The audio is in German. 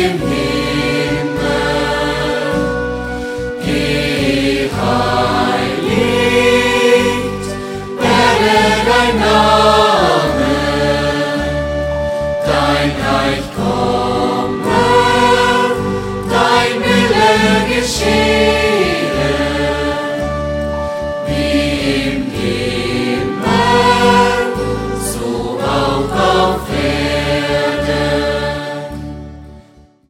im Himmel. Geheiligt werde dein Name, dein Reich komme, dein Wille geschehe, wie im Himmel, so auf